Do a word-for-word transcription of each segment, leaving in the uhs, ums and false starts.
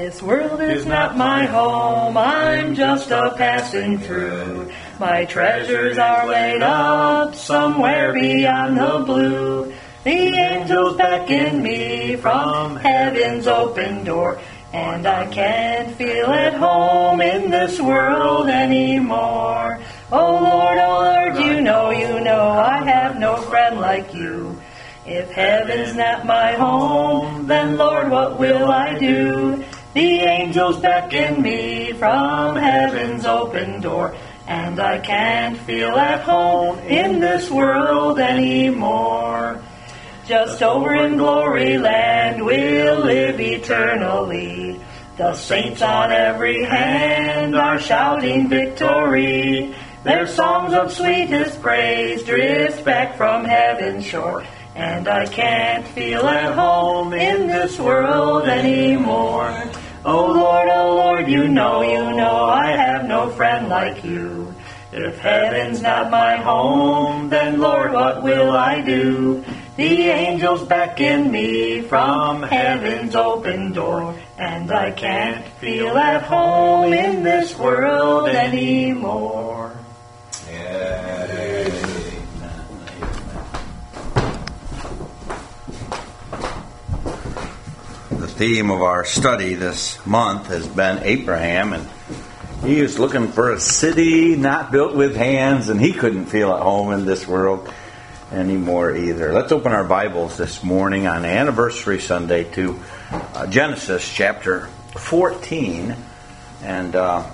This world is not my home, I'm just a passing through. My treasures are laid up somewhere beyond the blue. The angels beckon me from heaven's open door, and I can't feel at home in this world anymore. Oh Lord, oh Lord, you know, you know, I have no friend like you. If heaven's not my home, then Lord, what will I do? The angels beckon me from heaven's open door, and I can't feel at home in this world anymore. Just over in glory land we'll live eternally. The saints on every hand are shouting victory. Their songs of sweetest praise drift back from heaven's shore, and I can't feel at home in this world anymore. Oh Lord, oh Lord, you know, you know, I have no friend like you. If heaven's not my home, then Lord, what will I do? The angels beckon me from heaven's open door, and I can't feel at home in this world anymore. Yeah. The theme of our study this month has been Abraham, and he is looking for a city not built with hands, and he couldn't feel at home in this world anymore either. Let's open our Bibles this morning on Anniversary Sunday to uh, Genesis chapter fourteen, and uh,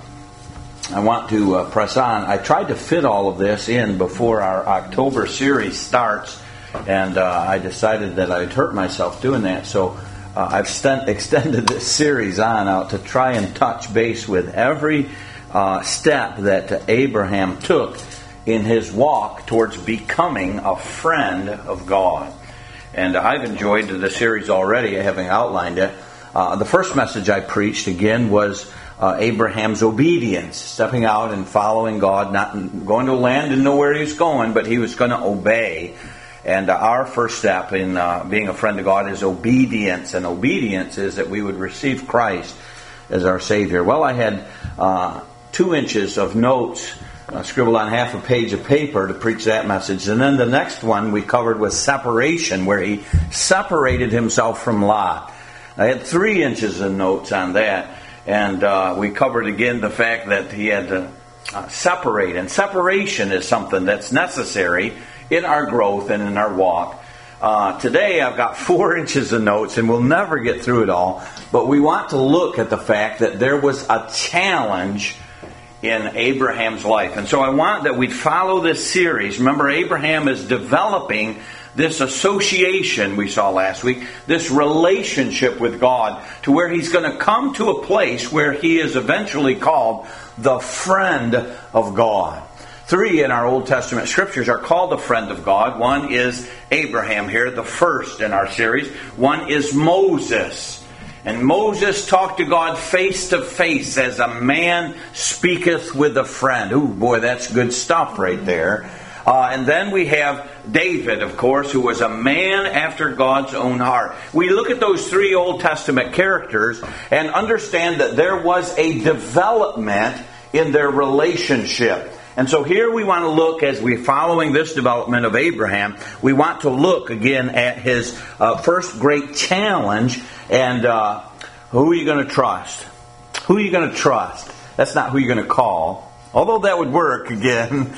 I want to uh, press on. I tried to fit all of this in before our October series starts, and uh, I decided that I'd hurt myself doing that, so Uh, I've st- extended this series on out to try and touch base with every uh, step that Abraham took in his walk towards becoming a friend of God. And I've enjoyed the series already, having outlined it. Uh, the first message I preached, again, was uh, Abraham's obedience, stepping out and following God, not going to a land, didn't know where he was going, but he was going to obey. And our first step in uh, being a friend of God is obedience. And obedience is that we would receive Christ as our Savior. Well, I had uh, two inches of notes uh, scribbled on half a page of paper to preach that message. And then the next one we covered was separation, where he separated himself from Lot. I had three inches of notes on that. And uh, we covered again the fact that he had to uh, separate. And separation is something that's necessary in our growth and in our walk. Uh, today I've got four inches of notes, and we'll never get through it all, but we want to look at the fact that there was a challenge in Abraham's life. And so I want that we'd follow this series. Remember, Abraham is developing this association we saw last week, this relationship with God, to where he's going to come to a place where he is eventually called the friend of God. Three in our Old Testament scriptures are called the friend of God. One is Abraham here, the first in our series. One is Moses. And Moses talked to God face to face as a man speaketh with a friend. Ooh, boy, that's good stuff right there. Uh, and then we have David, of course, who was a man after God's own heart. We look at those three Old Testament characters and understand that there was a development in their relationship. And so here we want to look, as we're following this development of Abraham, we want to look again at his uh, first great challenge. And uh, who are you going to trust? Who are you going to trust? That's not who you're going to call. Although that would work again.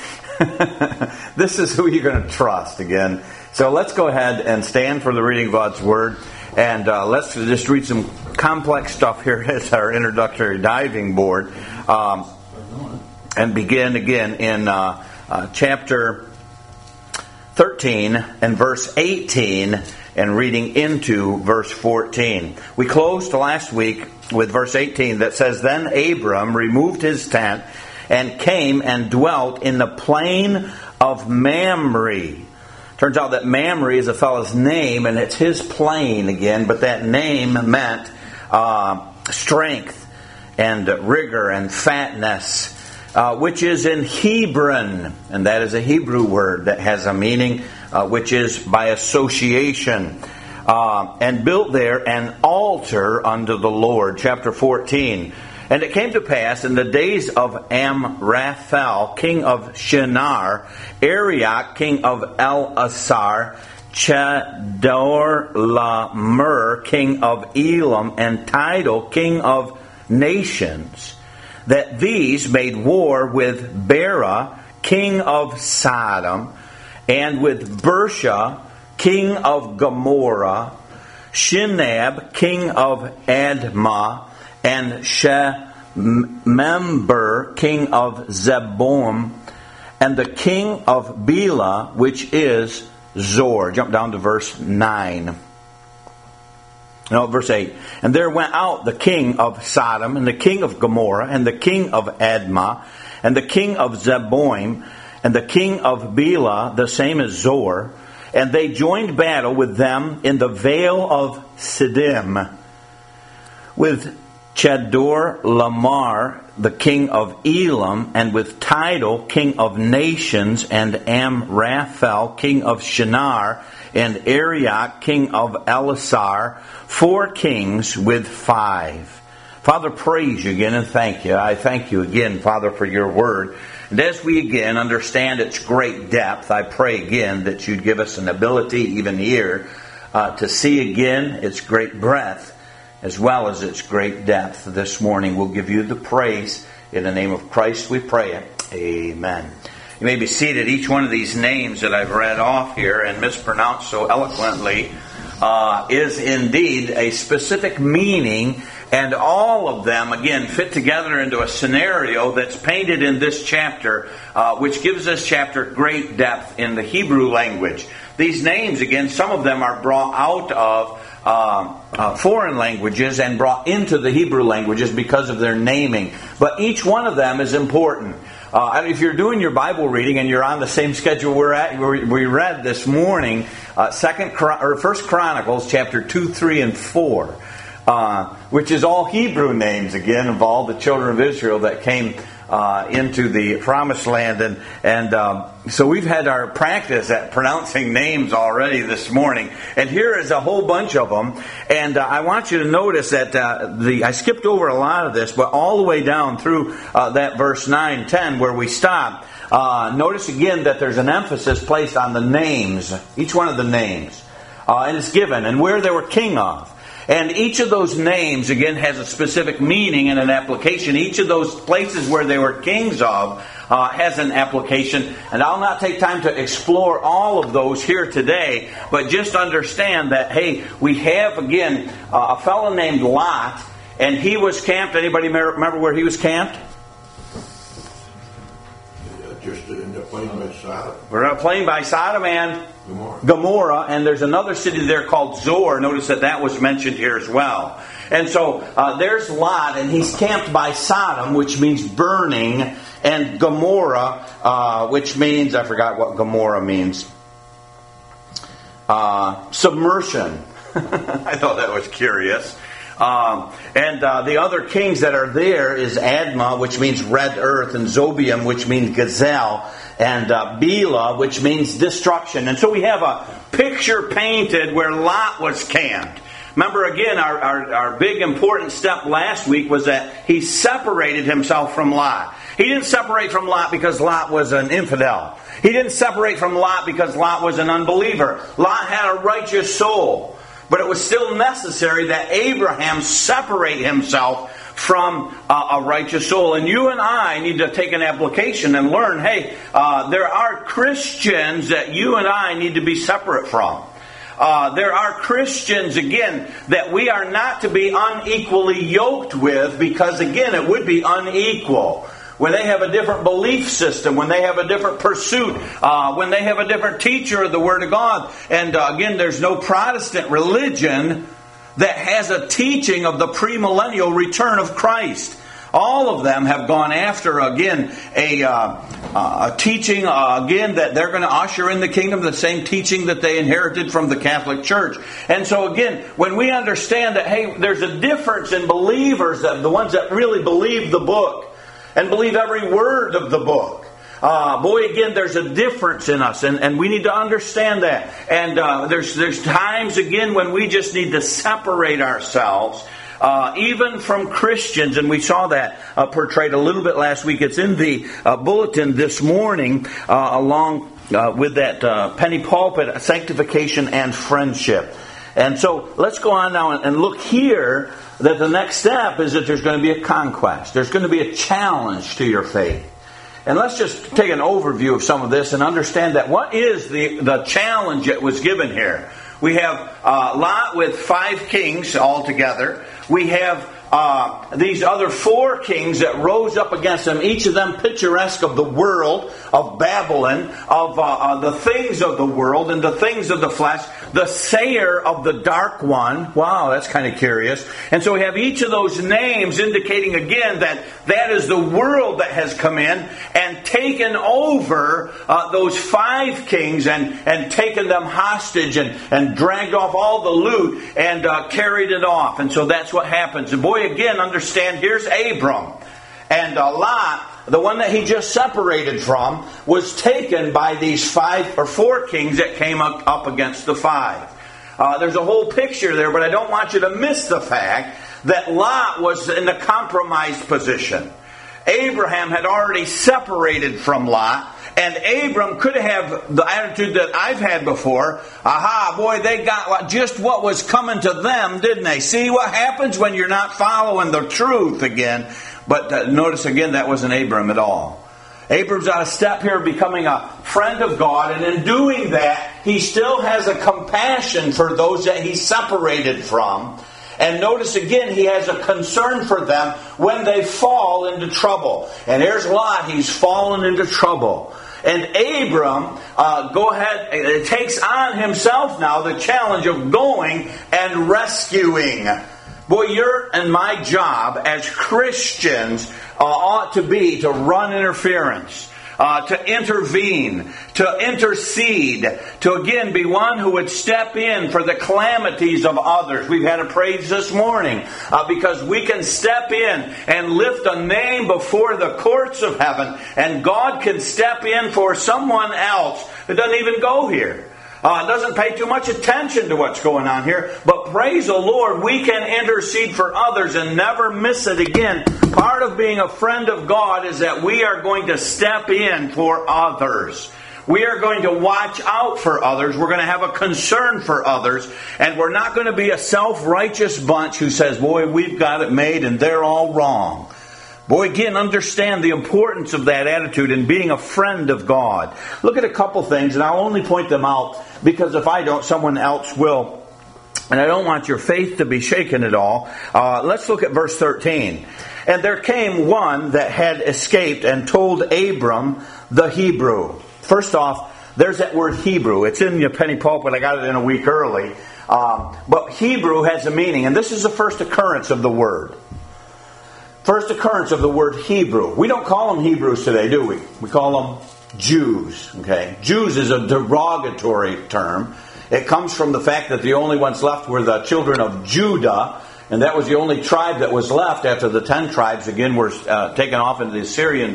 This is who you're going to trust again. So let's go ahead and stand for the reading of God's Word. And uh, let's just read some complex stuff here as our introductory diving board. Um, And begin again in uh, uh, chapter thirteen and verse eighteen and reading into verse fourteen. We closed last week with verse eighteen that says, Then Abram removed his tent and came and dwelt in the plain of Mamre. Turns out that Mamre is a fellow's name, and it's his plain again, but that name meant uh, strength and rigor and fatness. Uh, which is in Hebron, and that is a Hebrew word that has a meaning uh, which is by association. uh, and built there an altar unto the Lord. Chapter fourteen. And it came to pass in the days of Amraphel, king of Shinar, Arioch, king of Elasar, Chedorlaomer, king of Elam, and Tidal, king of nations, that these made war with Bera, king of Sodom, and with Bersha, king of Gomorrah, Shinab, king of Admah, and Shemember, king of Zeboim, and the king of Bela, which is Zor. Jump down to verse nine. No, verse eight. And there went out the king of Sodom, and the king of Gomorrah, and the king of Admah, and the king of Zeboim, and the king of Bela, the same as Zor, and they joined battle with them in the vale of Siddim, with Chedorlaomer, the king of Elam, and with Tidal, king of nations, and Amraphel, king of Shinar, and Arioch, king of Elasar, four kings with five. Father, praise you again and thank you. I thank you again, Father, for your word. And as we again understand its great depth, I pray again that you'd give us an ability, even here, uh, to see again its great breadth, as well as its great depth. This morning we'll give you the praise. In the name of Christ we pray it. Amen. You may be seated. Each one of these names that I've read off here and mispronounced so eloquently uh, is indeed a specific meaning, and all of them, again, fit together into a scenario that's painted in this chapter, uh, which gives this chapter great depth in the Hebrew language. These names, again, some of them are brought out of Uh, uh, foreign languages and brought into the Hebrew languages because of their naming. But each one of them is important. Uh, if you're doing your Bible reading and you're on the same schedule we're at, we read this morning, uh, Second or First Chronicles chapter two, three, and four, uh, which is all Hebrew names again of all the children of Israel that came Uh, into the promised land, and and um, so we've had our practice at pronouncing names already this morning, and here is a whole bunch of them. And uh, I want you to notice that uh, the I skipped over a lot of this, but all the way down through uh, that verse nine, ten where we stopped. Uh, notice again that there's an emphasis placed on the names, each one of the names, uh, and it's given and where they were king of. And each of those names, again, has a specific meaning and an application. Each of those places where they were kings of uh, has an application. And I'll not take time to explore all of those here today, but just understand that, hey, we have, again, uh, a fellow named Lot, and he was camped. Anybody remember where he was camped? Just in the plain by Sodom. We're at a plain by Sodom and Gomorrah. Gomorrah, and there's another city there called Zor. Notice that that was mentioned here as well. And so uh, there's Lot, and he's camped by Sodom, which means burning, and Gomorrah, uh, which means, I forgot what Gomorrah means, uh, submersion. I thought that was curious. Um, and uh, the other kings that are there is Admah, which means red earth, and Zobium, which means gazelle, and uh, Bela, which means destruction. And so we have a picture painted where Lot was camped. Remember again, our, our, our big important step last week was that he separated himself from Lot. He didn't separate from Lot because Lot was an infidel. He didn't separate from Lot because Lot was an unbeliever. Lot had a righteous soul. But it was still necessary that Abraham separate himself from uh, a righteous soul. And you and I need to take an application and learn, hey, uh, there are Christians that you and I need to be separate from. Uh, there are Christians, again, that we are not to be unequally yoked with, because, again, it would be unequal. When they have a different belief system, when they have a different pursuit, uh, when they have a different teacher of the Word of God. And uh, again, there's no Protestant religion that has a teaching of the premillennial return of Christ. All of them have gone after, again, a, uh, a teaching, uh, again, that they're going to usher in the kingdom, the same teaching that they inherited from the Catholic Church. And so, again, when we understand that, hey, there's a difference in believers, that the ones that really believe the book, and believe every word of the book. Uh, boy, again, there's a difference in us, and, and we need to understand that. And uh, there's there's times, again, when we just need to separate ourselves, uh, even from Christians, and we saw that uh, portrayed a little bit last week. It's in the uh, bulletin this morning, uh, along uh, with that uh, penny pulpit, sanctification and friendship. And so let's go on now and look here that the next step is that there's going to be a conquest. There's going to be a challenge to your faith. And let's just take an overview of some of this and understand that what is the, the challenge that was given here. We have uh, Lot with five kings altogether. We have uh, these other four kings that rose up against them, each of them picturesque of the world, of Babylon, of uh, uh, the things of the world and the things of the flesh, the sayer of the dark one. Wow, that's kind of curious. And so we have each of those names indicating again that that is the world that has come in and taken over uh, those five kings and, and taken them hostage and, and dragged off all the loot and uh, carried it off. And so that's what happens. And boy, again, understand, here's Abram. And uh, Lot, the one that he just separated from, was taken by these five or four kings that came up, up against the five. Uh, there's a whole picture there, but I don't want you to miss the fact that Lot was in a compromised position. Abraham had already separated from Lot, and Abram could have the attitude that I've had before. Aha, boy, they got just what was coming to them, didn't they? See what happens when you're not following the truth again. But uh, notice again, that wasn't Abram at all. Abram's on a step here becoming a friend of God, and in doing that, he still has a compassion for those that he separated from. And notice again, he has a concern for them when they fall into trouble. And here's Lot, he's fallen into trouble. And Abram, uh, go ahead, it takes on himself now the challenge of going and rescuing. Boy, your and my job as Christians uh, ought to be to run interference. Uh, to intervene, to intercede, to again be one who would step in for the calamities of others. We've had a praise this morning uh, because we can step in and lift a name before the courts of heaven, and God can step in for someone else who doesn't even go here. Uh, doesn't pay too much attention to what's going on here. But praise the Lord, we can intercede for others and never miss it again. Part of being a friend of God is that we are going to step in for others. We are going to watch out for others. We're going to have a concern for others. And we're not going to be a self-righteous bunch who says, boy, we've got it made and they're all wrong. Boy, again, understand the importance of that attitude and being a friend of God. Look at a couple things, and I'll only point them out because if I don't, someone else will. And I don't want your faith to be shaken at all. Uh, let's look at verse thirteen. And there came one that had escaped and told Abram the Hebrew. First off, there's that word Hebrew. It's in your penny pulpit. I got it in a week early. Um, but Hebrew has a meaning, and this is the first occurrence of the word. First occurrence of the word Hebrew. We don't call them Hebrews today, do we? We call them Jews. Okay, Jews is a derogatory term. It comes from the fact that the only ones left were the children of Judah, and that was the only tribe that was left after the ten tribes again were uh, taken off into the Assyrian,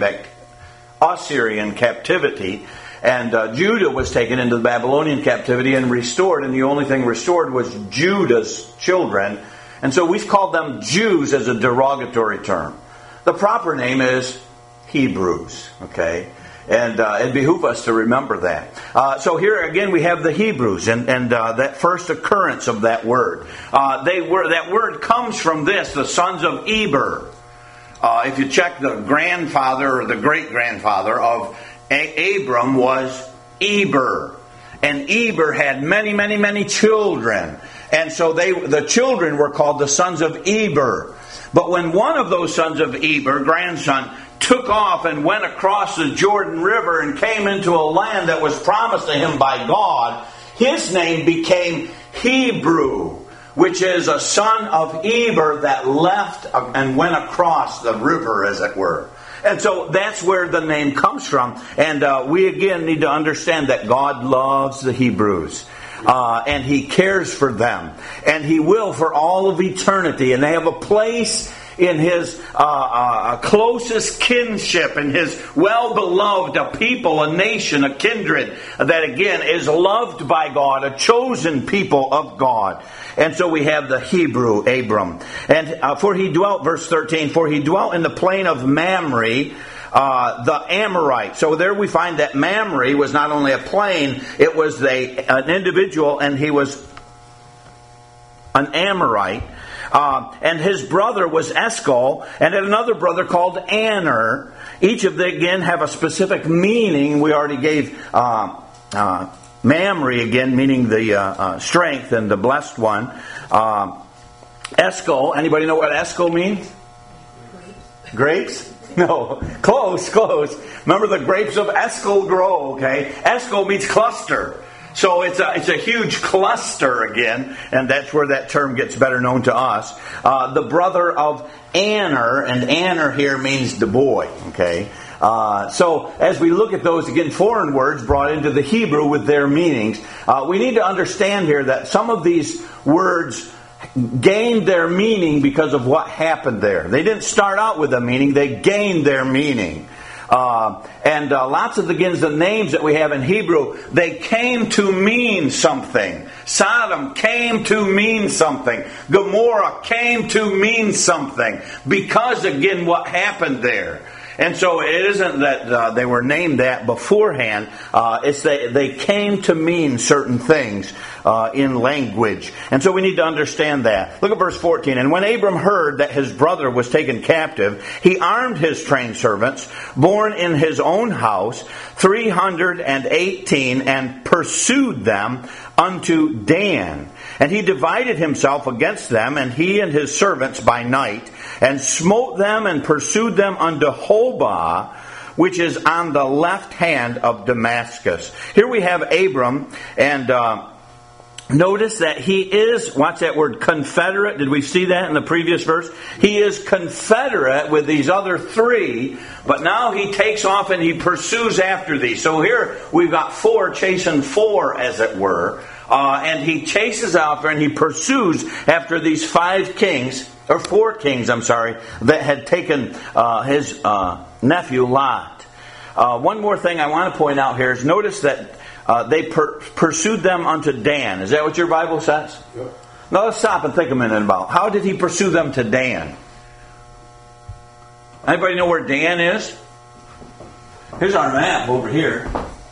Assyrian captivity. And uh, Judah was taken into the Babylonian captivity and restored, and the only thing restored was Judah's children. And so we've called them Jews as a derogatory term. The proper name is Hebrews, okay? And uh, it behooves us to remember that. Uh, so here again we have the Hebrews and, and uh, that first occurrence of that word. Uh, they were That word comes from this, the sons of Eber. Uh, if you check the grandfather or the great-grandfather of A- Abram was Eber. And Eber had many, many, many children. And so they, the children were called the sons of Eber. But when one of those sons of Eber, grandson, took off and went across the Jordan River and came into a land that was promised to him by God, his name became Hebrew, which is a son of Eber that left and went across the river, as it were. And so that's where the name comes from. And uh, we again need to understand that God loves the Hebrews. Uh, and He cares for them. And He will for all of eternity. And they have a place in his uh, uh, closest kinship, in his well-beloved, a people, a nation, a kindred that again is loved by God, a chosen people of God. And so we have the Hebrew Abram. And uh, for he dwelt, verse thirteen, for he dwelt in the plain of Mamre, uh, the Amorite. So there we find that Mamre was not only a plain, it was a, an individual, and he was an Amorite. Uh, and his brother was Eshcol, and had another brother called Aner. Each of them, again, have a specific meaning. We already gave uh, uh, Mamre, again, meaning the uh, uh, strength and the blessed one. Uh, Eshcol, anybody know what Eshcol means? Grapes? No. Close, close. Remember the grapes of Eshcol grow, okay? Eshcol means cluster. So it's a, it's a huge cluster again, and that's where that term gets better known to us. Uh, the brother of Aner, and Aner here means the boy, okay? Uh, so as we look at those, again, foreign words brought into the Hebrew with their meanings, uh, we need to understand here that some of these words gained their meaning because of what happened there. They didn't start out with a meaning, they gained their meaning. Uh, and uh, lots of, again, the names that we have in Hebrew, they came to mean something. Sodom came to mean something. Gomorrah came to mean something. Because, again, what happened there. And so it isn't that uh, they were named that beforehand. Uh, it's they, they came to mean certain things uh, in language. And so we need to understand that. Look at verse fourteen. And when Abram heard that his brother was taken captive, he armed his trained servants, born in his own house, three hundred eighteen, and pursued them unto Dan. And he divided himself against them, and he and his servants by night, and smote them and pursued them unto Hobah, which is on the left hand of Damascus. Here we have Abram, and uh, notice that he is, watch that word, confederate. Did we see that in the previous verse? He is confederate with these other three, but now he takes off and he pursues after these. So here we've got four chasing four, as it were. Uh, and he chases after and he pursues after these five kings, or four kings, I'm sorry, that had taken uh, his uh, nephew Lot. Uh, one more thing I want to point out here is notice that uh, they per- pursued them unto Dan. Is that what your Bible says? Yep. Now let's stop and think a minute about how did he pursue them to Dan? Anybody know where Dan is? Here's our map over here.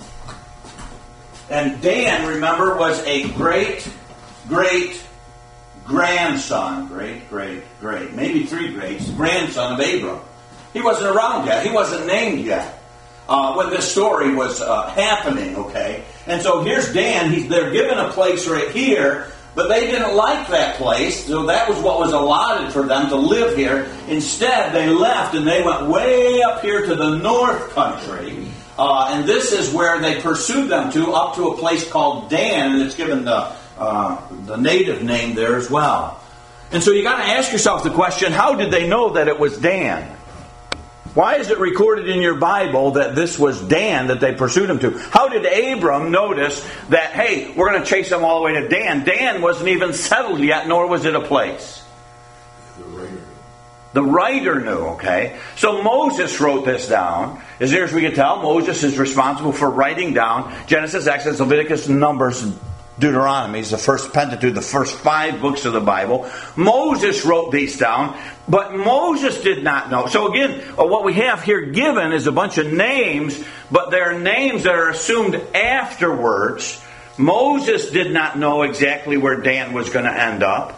And Dan, remember, was a great, great grandson, great, great, great, maybe three greats, grandson of Abram. He wasn't around yet. He wasn't named yet uh, when this story was uh, happening, okay? And so here's Dan. He's, they're given a place right here, but they didn't like that place, so that was what was allotted for them to live here. Instead, they left and they went way up here to the north country. Uh, and this is where they pursued them to, up to a place called Dan, and it's given the uh, the native name there as well. And so you got to ask yourself the question, how did they know that it was Dan? Why is it recorded in your Bible that this was Dan that they pursued him to? How did Abram notice that, hey, we're going to chase them all the way to Dan? Dan wasn't even settled yet, nor was it a place. The writer knew, okay? So Moses wrote this down. As near as we can tell, Moses is responsible for writing down Genesis, Exodus, Leviticus, Numbers, and Deuteronomy. It's the first Pentateuch, the first five books of the Bible. Moses wrote these down, but Moses did not know. So again, what we have here given is a bunch of names, but they're names that are assumed afterwards. Moses did not know exactly where Dan was going to end up.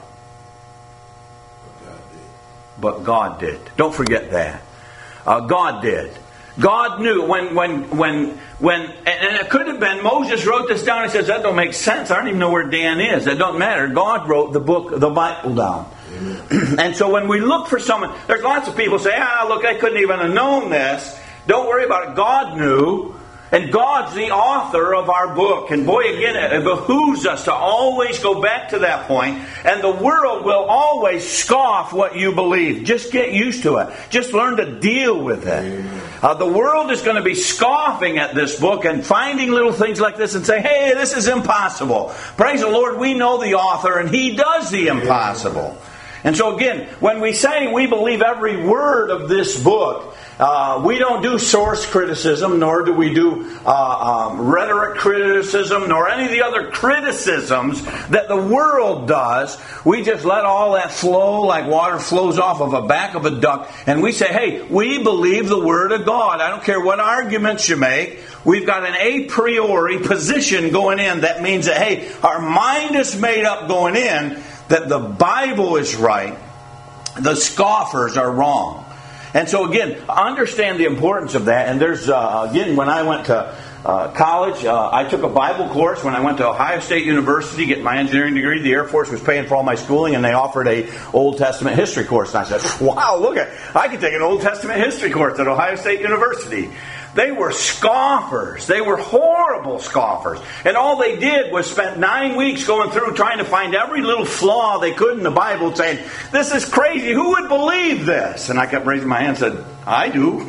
But God did. Don't forget that. Uh, God did. God knew when, when, when, when, and it could have been Moses wrote this down and says, that don't make sense. I don't even know where Dan is. That don't matter. God wrote the book, the Bible down. And so when we look for someone, there's lots of people say, ah, look, I couldn't even have known this. Don't worry about it. God knew. And God's the author of our book. And boy, again, it behooves us to always go back to that point. And the world will always scoff what you believe. Just get used to it. Just learn to deal with it. Uh, the world is going to be scoffing at this book and finding little things like this and say, hey, this is impossible. Praise the Lord, we know the author and He does the impossible. And so again, when we say we believe every word of this book, uh, we don't do source criticism, nor do we do uh, um, rhetoric criticism, nor any of the other criticisms that the world does. We just let all that flow like water flows off of the back of a duck, and we say, hey, we believe the Word of God. I don't care what arguments you make. We've got an a priori position going in. That means that, hey, our mind is made up going in that the Bible is right, the scoffers are wrong. And so again, understand the importance of that. And there's, uh, again, when I went to uh, college, uh, I took a Bible course. When I went to Ohio State University, getting my engineering degree, the Air Force was paying for all my schooling, and they offered a Old Testament history course. And I said, wow, look at, I could take an Old Testament history course at Ohio State University. They were scoffers. They were horrible scoffers. And all they did was spend nine weeks going through trying to find every little flaw they could in the Bible, saying, this is crazy. Who would believe this? And I kept raising my hand and said, I do.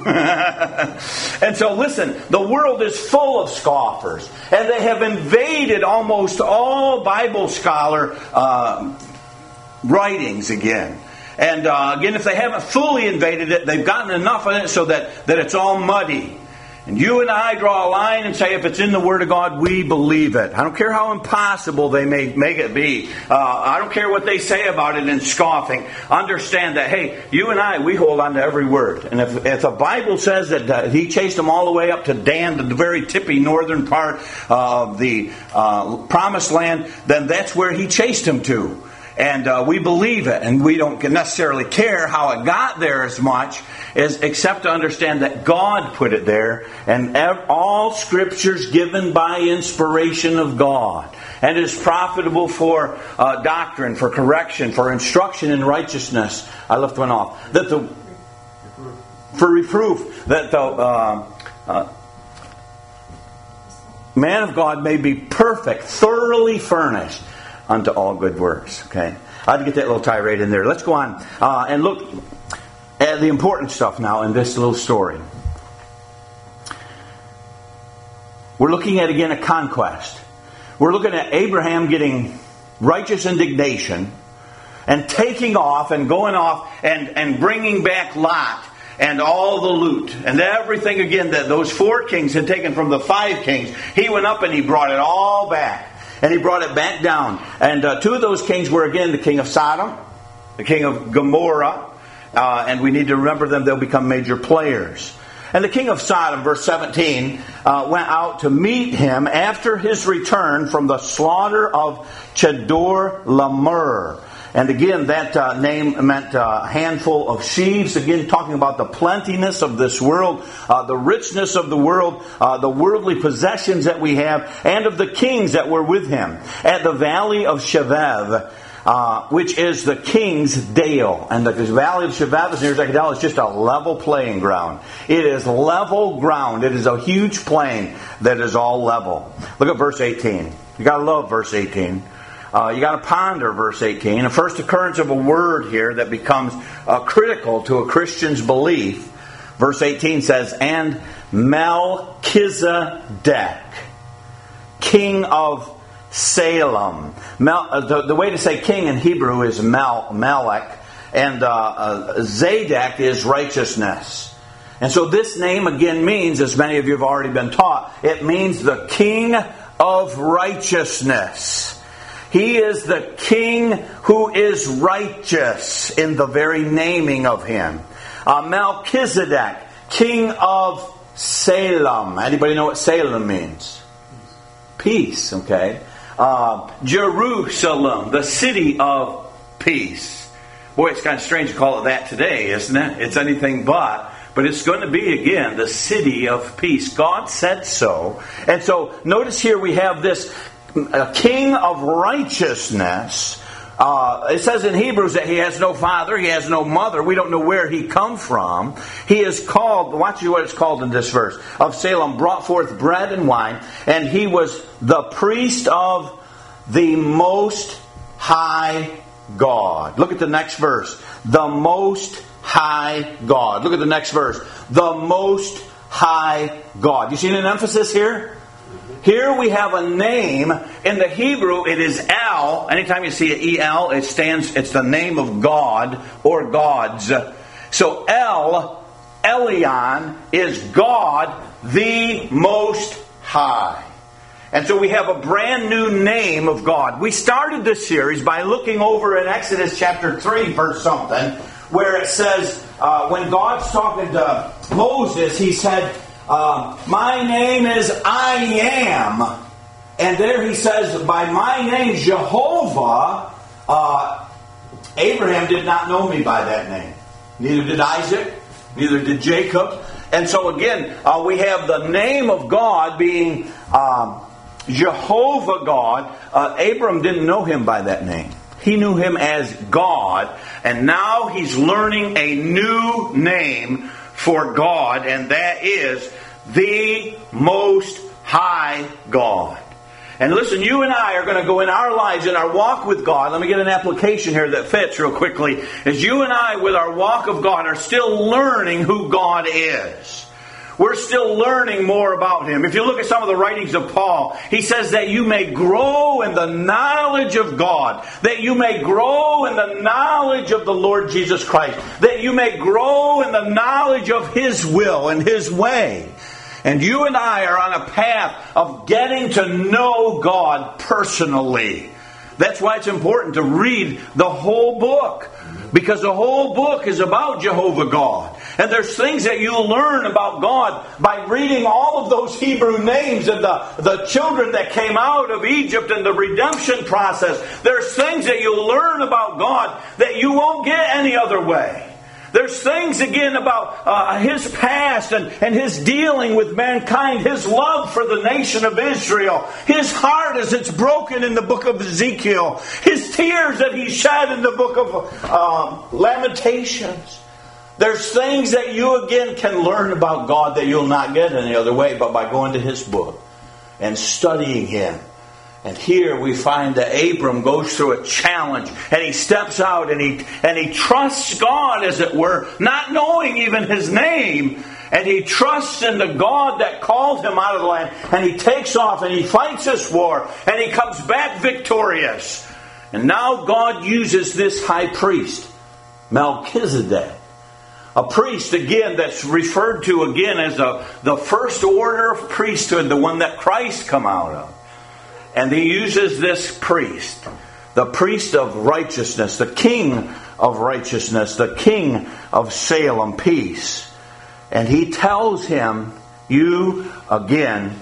And so listen, the world is full of scoffers. And they have invaded almost all Bible scholar uh, writings again. And uh, again, if they haven't fully invaded it, they've gotten enough of it so that, that it's all muddy. And you and I draw a line and say, if it's in the Word of God, we believe it. I don't care how impossible they may make it be. Uh, I don't care what they say about it in scoffing. Understand that, hey, you and I, we hold on to every word. And if, if the Bible says that uh, He chased them all the way up to Dan, to the very tippy northern part of the uh, Promised Land, then that's where He chased them to. And uh, we believe it, and we don't necessarily care how it got there as much, as except to understand that God put it there, and ev- all Scripture's given by inspiration of God, and is profitable for uh, doctrine, for correction, for instruction in righteousness. I left one off. That the for reproof, that the uh, uh, man of God may be perfect, thoroughly furnished unto all good works. Okay, I had to get that little tirade in there. Let's go on uh, and look at the important stuff now in this little story. We're looking at, again, a conquest. We're looking at Abraham getting righteous indignation and taking off and going off and, and bringing back Lot and all the loot and everything, again, that those four kings had taken from the five kings. He went up and he brought it all back. And he brought it back down. And uh, two of those kings were, again, the king of Sodom, the king of Gomorrah. Uh, and we need to remember them. They'll become major players. And the king of Sodom, verse seventeen, uh, went out to meet him after his return from the slaughter of Chedorlaomer. And again, that uh, name meant a uh, handful of sheaves. Again, talking about the plentiness of this world, uh, the richness of the world, uh, the worldly possessions that we have, and of the kings that were with him. At the valley of Shevev, uh, which is the king's dale. And the valley of Shevev, as near as I can tell, is just a level playing ground. It is level ground. It is a huge plain that is all level. Look at verse eighteen. You got to love verse eighteen. Uh, you got to ponder verse eighteen. A first occurrence of a word here that becomes uh, critical to a Christian's belief. Verse eighteen says, and Melchizedek, king of Salem. Mel, uh, the, the way to say king in Hebrew is Mel, Melech, and uh, uh, Zadok is righteousness. And so this name again means, as many of you have already been taught, it means the king of righteousness. He is the king who is righteous in the very naming of him. Uh, Melchizedek, king of Salem. Anybody know what Salem means? Peace, okay. Uh, Jerusalem, the city of peace. Boy, it's kind of strange to call it that today, isn't it? It's anything but. But it's going to be, again, the city of peace. God said so. And so, notice here we have this a king of righteousness. Uh, it says in Hebrews that he has no father, he has no mother. We don't know where he come from. He is called, watch what it's called in this verse, of Salem, brought forth bread and wine, and he was the priest of the Most High God. Look at the next verse. The Most High God. Look at the next verse. The Most High God. You see an emphasis here? Here we have a name. In the Hebrew, it is El. Anytime you see an E L, it stands, it's the name of God or gods. So El, Elyon, is God the Most High. And so we have a brand new name of God. We started this series by looking over in Exodus chapter three, verse something, where it says, uh, when God's talking to Moses, he said, uh, my name is I Am. And there he says, by my name, Jehovah, uh, Abraham did not know me by that name. Neither did Isaac, neither did Jacob. And so again, uh, we have the name of God being um, Jehovah God. Uh, Abram didn't know him by that name. He knew him as God. And now he's learning a new name for God. And that is the Most High God. And listen, you and I are going to go in our lives, in our walk with God. Let me get an application here that fits real quickly. As you and I, with our walk of God, are still learning who God is. We're still learning more about Him. If you look at some of the writings of Paul, he says that you may grow in the knowledge of God. That you may grow in the knowledge of the Lord Jesus Christ. That you may grow in the knowledge of His will and His way. And you and I are on a path of getting to know God personally. That's why it's important to read the whole book. Because the whole book is about Jehovah God. And there's things that you'll learn about God by reading all of those Hebrew names and the, the children that came out of Egypt and the redemption process. There's things that you'll learn about God that you won't get any other way. There's things again about uh, His past and, and His dealing with mankind, His love for the nation of Israel, His heart as it's broken in the book of Ezekiel, His tears that He shed in the book of uh, Lamentations. There's things that you again can learn about God that you'll not get any other way but by going to His book and studying Him. And here we find that Abram goes through a challenge and he steps out and he and he trusts God, as it were, not knowing even His name. And he trusts in the God that called him out of the land. And he takes off and he fights this war and he comes back victorious. And now God uses this high priest, Melchizedek. A priest, again, that's referred to again as a, the first order of priesthood, the one that Christ come out of. And he uses this priest, the priest of righteousness, the king of righteousness, the king of Salem, peace. And he tells him, you, again,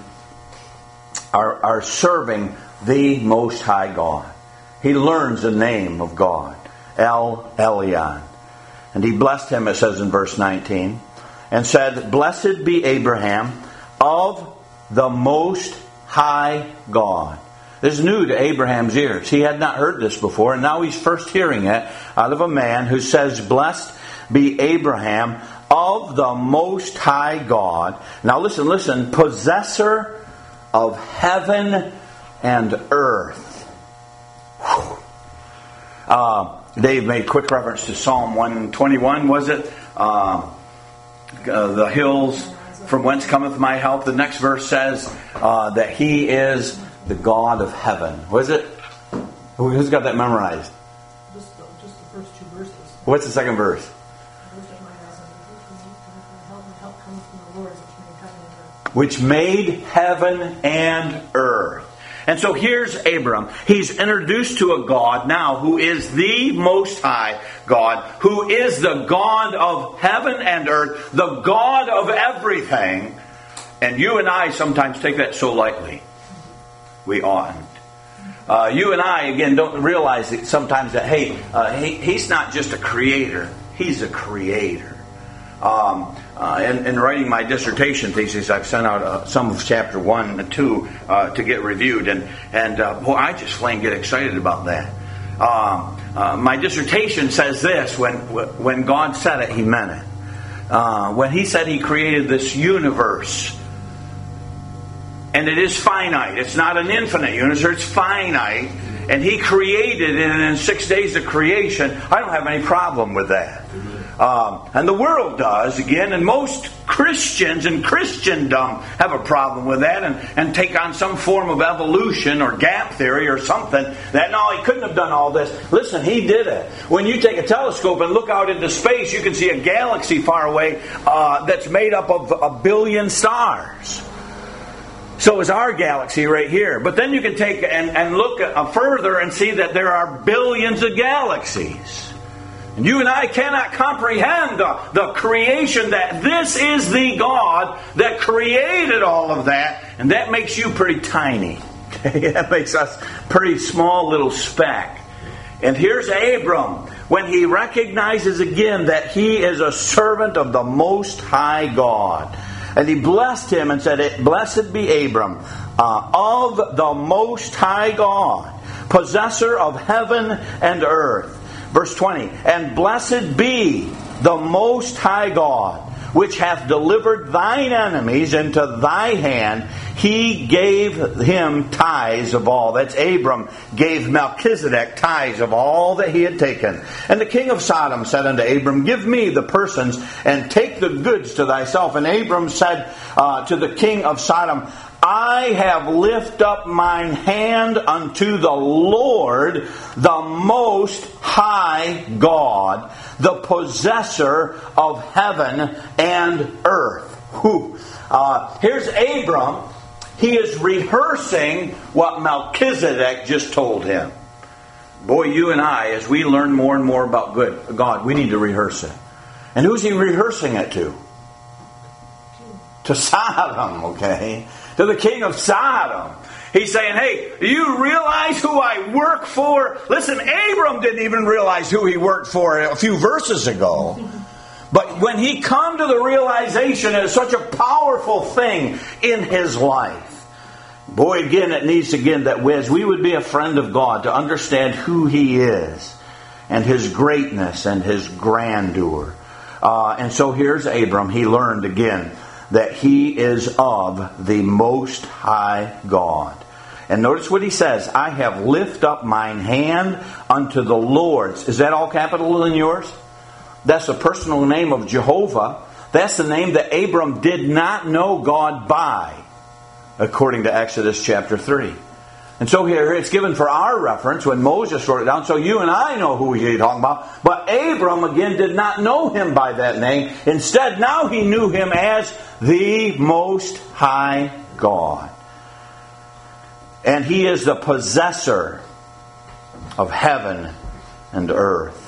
are, are serving the Most High God. He learns the name of God, El Elyon. And he blessed him, it says in verse nineteen, and said, blessed be Abraham of the Most High God. This is new to Abraham's ears. He had not heard this before, and now he's first hearing it out of a man who says, blessed be Abraham of the Most High God. Now listen, listen, possessor of heaven and earth. Uh, Dave made quick reference to Psalm one twenty-one, was it? Uh, uh, the hills from whence cometh my help. The next verse says uh, that He is the God of heaven. Was it? Who's got that memorized? Just the, just the first two verses. What's the second verse? Which made heaven and earth. And so here's Abram. He's introduced to a God now who is the Most High God, who is the God of heaven and earth, the God of everything. And you and I sometimes take that so lightly. We oughtn't. Uh, you and I, again, don't realize that sometimes that, hey, uh, he, He's not just a creator. He's a creator. Um, uh, in, in writing my dissertation thesis, I've sent out uh, some of chapter one and two uh, to get reviewed, and and uh, boy, I just plain get excited about that. Um, uh, my dissertation says this: when when God said it, He meant it. Uh, when He said He created this universe, and it is finite. It's not an infinite universe; it's finite, and He created it in six days of creation. I don't have any problem with that. Um, and the world does, again, and most Christians and Christendom have a problem with that and, and take on some form of evolution or gap theory or something that, no, he couldn't have done all this. Listen, he did it. When you take a telescope and look out into space, you can see a galaxy far away uh, that's made up of a billion stars. So is our galaxy right here. But then you can take and, and look uh, further and see that there are billions of galaxies. And you and I cannot comprehend the, the creation that this is the God that created all of that. And that makes you pretty tiny. Okay? That makes us pretty small little speck. And here's Abram when he recognizes again that he is a servant of the Most High God. And he blessed him and said, "Blessed be Abram, uh, of the Most High God, possessor of heaven and earth." Verse twenty, "And blessed be the Most High God, which hath delivered thine enemies into thy hand. He gave him tithes of all." That's Abram gave Melchizedek tithes of all that he had taken. "And the king of Sodom said unto Abram, Give me the persons, and take the goods to thyself. And Abram said uh, to the king of Sodom, I have lifted up mine hand unto the Lord, the Most High God, the possessor of heaven and earth." Whew. Uh, here's Abram. He is rehearsing what Melchizedek just told him. Boy, you and I, as we learn more and more about good God, we need to rehearse it. And who's he rehearsing it to? To Sodom, okay? To the king of Sodom. He's saying, hey, do you realize who I work for? Listen, Abram didn't even realize who he worked for a few verses ago. But when he come to the realization, it's such a powerful thing in his life. Boy, again, it needs again that as we would be a friend of God to understand who he is and his greatness and his grandeur. Uh, and so here's Abram. He learned again that he is of the Most High God. And notice what he says, I have lifted up mine hand unto the Lord. Is that all capital in yours? That's the personal name of Jehovah. That's the name that Abram did not know God by, according to Exodus chapter three. And so here it's given for our reference when Moses wrote it down, so you and I know who he's talking about. But Abram, again, did not know him by that name. Instead, now he knew him as the Most High God. And he is the possessor of heaven and earth.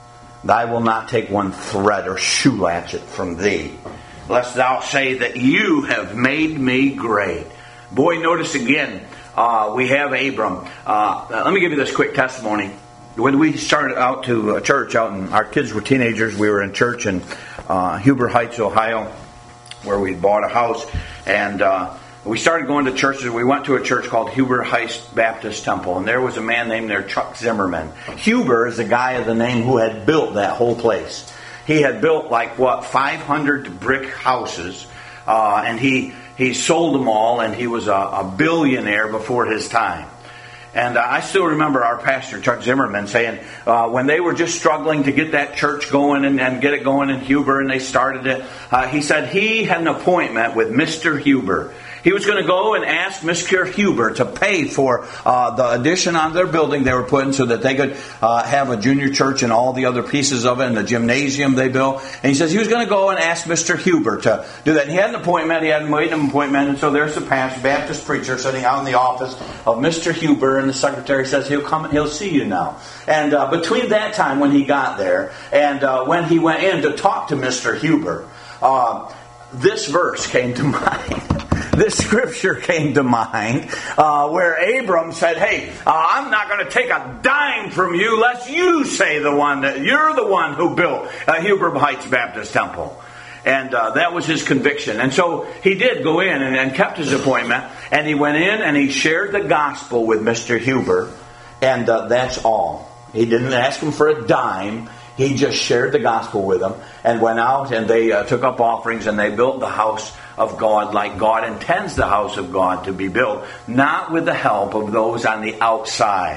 I will not take one thread or shoe latchet from thee, lest thou say that you have made me great. Boy, notice again, uh, we have Abram. Uh, let me give you this quick testimony. When we started out to a church out in, our kids were teenagers, we were in church in uh, Huber Heights, Ohio, where we bought a house, and uh, we started going to churches. We went to a church called Huber Heights Baptist Temple, and there was a man named there, Chuck Zimmerman. Huber is a guy of the name who had built that whole place. He had built like, what, five hundred brick houses, uh, and he, he sold them all, and he was a, a billionaire before his time. And uh, I still remember our pastor, Chuck Zimmerman, saying uh, when they were just struggling to get that church going and, and get it going in Huber, and they started it, uh, he said he had an appointment with Mister Huber. He was going to go and ask Mister Huber to pay for uh, the addition on their building they were putting so that they could uh, have a junior church and all the other pieces of it and the gymnasium they built. And he says he was going to go and ask Mister Huber to do that. And he had an appointment. He had made an appointment. And so there's the pastor, Baptist preacher, sitting out in the office of Mister Huber. And the secretary says he'll come and he'll see you now. And uh, between that time when he got there and uh, when he went in to talk to Mister Huber, uh, this verse came to mind. This scripture came to mind uh, where Abram said, hey, uh, I'm not going to take a dime from you lest you say the one that you're the one who built uh, Huber Heights Baptist Temple. And uh, that was his conviction. And so he did go in and, and kept his appointment. And he went in and he shared the gospel with Mister Huber. And uh, that's all. He didn't ask him for a dime. He just shared the gospel with them and went out and they uh, took up offerings and they built the house of God like God intends the house of God to be built, not with the help of those on the outside.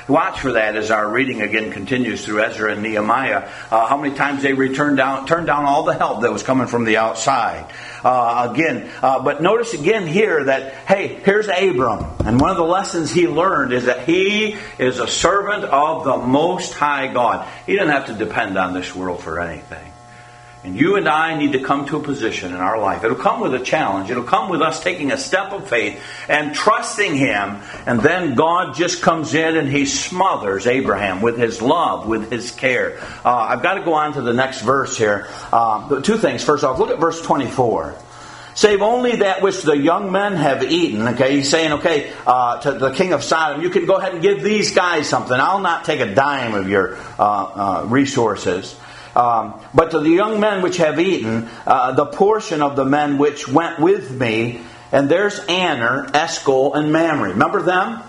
Watch for that as our reading again continues through Ezra and Nehemiah. Uh, how many times they returned down, turned down all the help that was coming from the outside. Uh, again, uh, but notice again here that, hey, here's Abram. And one of the lessons he learned is that he is a servant of the Most High God. He didn't have to depend on this world for anything. And you and I need to come to a position in our life. It'll come with a challenge. It'll come with us taking a step of faith and trusting Him. And then God just comes in and He smothers Abraham with His love, with His care. Uh, I've got to go on to the next verse here. Uh, two things. First off, look at verse twenty-four. Save only that which the young men have eaten. Okay, he's saying, okay, uh, to the king of Sodom, you can go ahead and give these guys something. I'll not take a dime of your uh, uh, resources. Um, but to the young men which have eaten, uh, the portion of the men which went with me, and there's Aner, Eshcol, and Mamre. Remember them?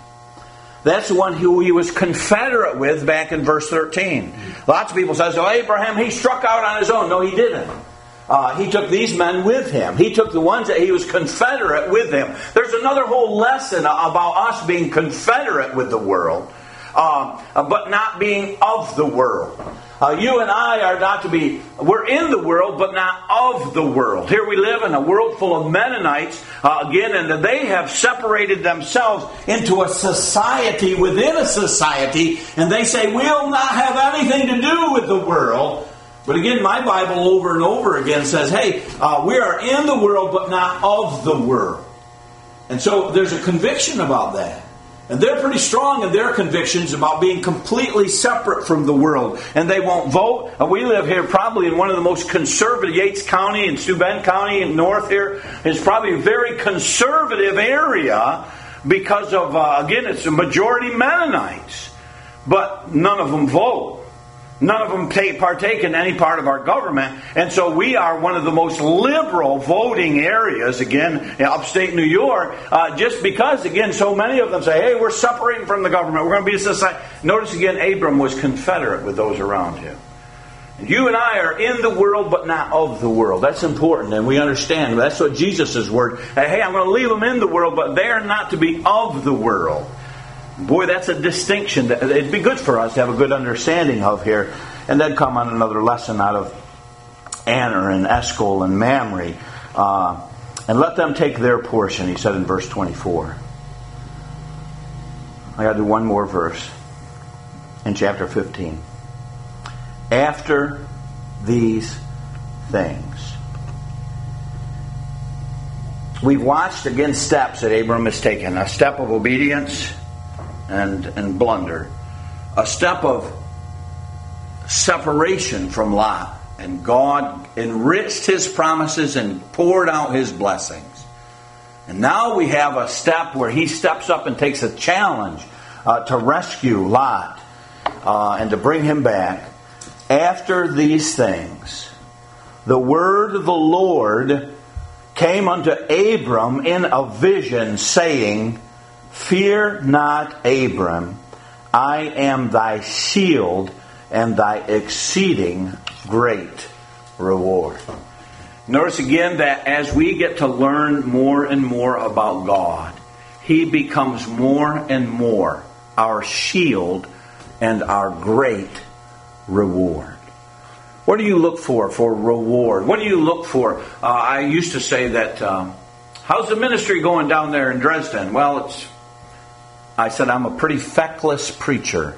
That's the one who he was confederate with back in verse thirteen. Lots of people say, oh, Abraham, he struck out on his own. No, he didn't. Uh, he took these men with him. He took the ones that he was confederate with him. There's another whole lesson about us being confederate with the world, uh, but not being of the world. Uh, you and I are not to be, we're in the world, but not of the world. Here we live in a world full of Mennonites, uh, again, and they have separated themselves into a society within a society, and they say, we'll not have anything to do with the world. But again, my Bible over and over again says, hey, uh, we are in the world, but not of the world. And so there's a conviction about that. And they're pretty strong in their convictions about being completely separate from the world. And they won't vote. We live here probably in one of the most conservative, Yates County and Steuben County in north here is probably a very conservative area because of, uh, again, it's a majority Mennonites. But none of them vote. None of them take, partake in any part of our government. And so we are one of the most liberal voting areas, again, in upstate New York, uh, just because, again, so many of them say, hey, we're separating from the government. We're going to be a society. Notice again, Abram was confederate with those around him. And you and I are in the world, but not of the world. That's important, and we understand. That's what Jesus' word. Hey, I'm going to leave them in the world, but they are not to be of the world. Boy, that's a distinction that it'd be good for us to have a good understanding of here. And then come on another lesson out of Aner and Eshcol and Mamre. Uh, and let them take their portion, he said in verse twenty-four. I got to do one more verse in chapter fifteen. After these things. We've watched again steps that Abram has taken. A step of obedience and, and blunder. A step of separation from Lot. And God enriched His promises and poured out His blessings. And now we have a step where He steps up and takes a challenge uh, to rescue Lot uh, and to bring him back. After these things, the word of the Lord came unto Abram in a vision, saying, Fear not, Abram, I am thy shield and thy exceeding great reward. Notice again that as we get to learn more and more about God, He becomes more and more our shield and our great reward. What do you look for for reward? What do you look for? Uh, I used to say that, um, how's the ministry going down there in Dresden? Well, it's, I said, I'm a pretty feckless preacher.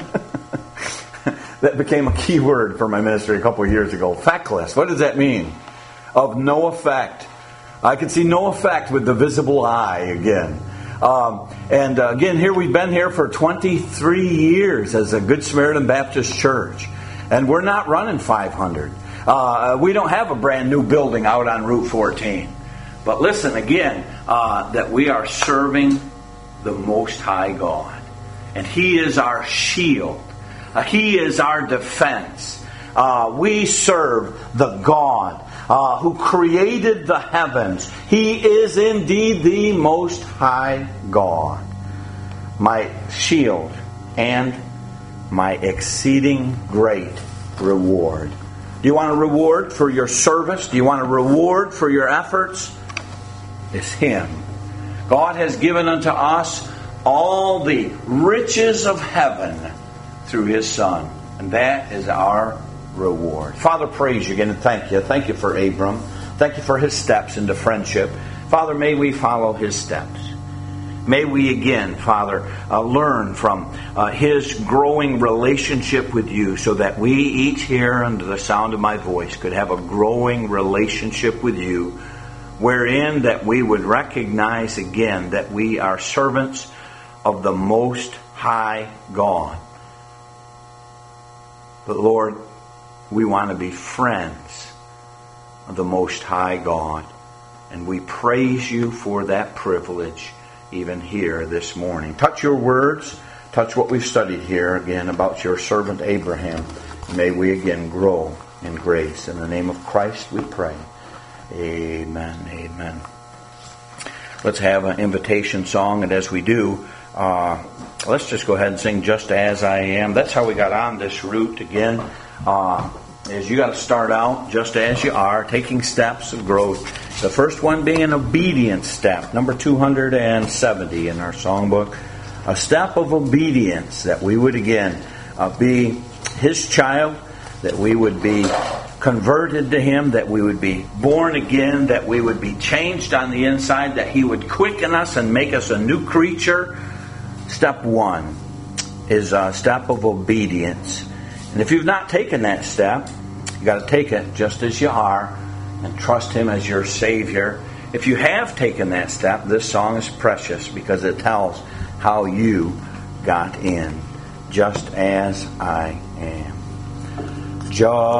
That became a key word for my ministry a couple of years ago. Feckless. What does that mean? Of no effect. I can see no effect with the visible eye again. Um, and uh, again, here we've been here for twenty-three years as a Good Samaritan Baptist Church. And we're not running five hundred. Uh, we don't have a brand new building out on Route fourteen. But listen again, uh, that we are serving the Most High God. And He is our shield. Uh, he is our defense. Uh, we serve the God uh, who created the heavens. He is indeed the Most High God. My shield and my exceeding great reward. Do you want a reward for your service? Do you want a reward for your efforts? It's Him. God has given unto us all the riches of heaven through His Son. And that is our reward. Father, praise you again and thank you. Thank you for Abram. Thank you for his steps into friendship. Father, may we follow his steps. May we again, Father, uh, learn from uh, his growing relationship with you so that we each here under the sound of my voice could have a growing relationship with you, wherein that we would recognize again that we are servants of the Most High God. But Lord, we want to be friends of the Most High God. And we praise you for that privilege even here this morning. Touch your words. Touch what we've studied here again about your servant Abraham. May we again grow in grace. In the name of Christ we pray. Amen. Amen. Let's have an invitation song. And as we do, uh, let's just go ahead and sing Just As I Am. That's how we got on this route again. Uh, is you got to start out just as you are, taking steps of growth. The first one being an obedience step, number two hundred seventy in our songbook. A step of obedience, that we would again uh, be His child, that we would be converted to Him, that we would be born again, that we would be changed on the inside, that He would quicken us and make us a new creature. Step one is a step of obedience. And if you've not taken that step, you've got to take it just as you are and trust Him as your Savior. If you have taken that step, this song is precious because it tells how you got in. Just as I am. Just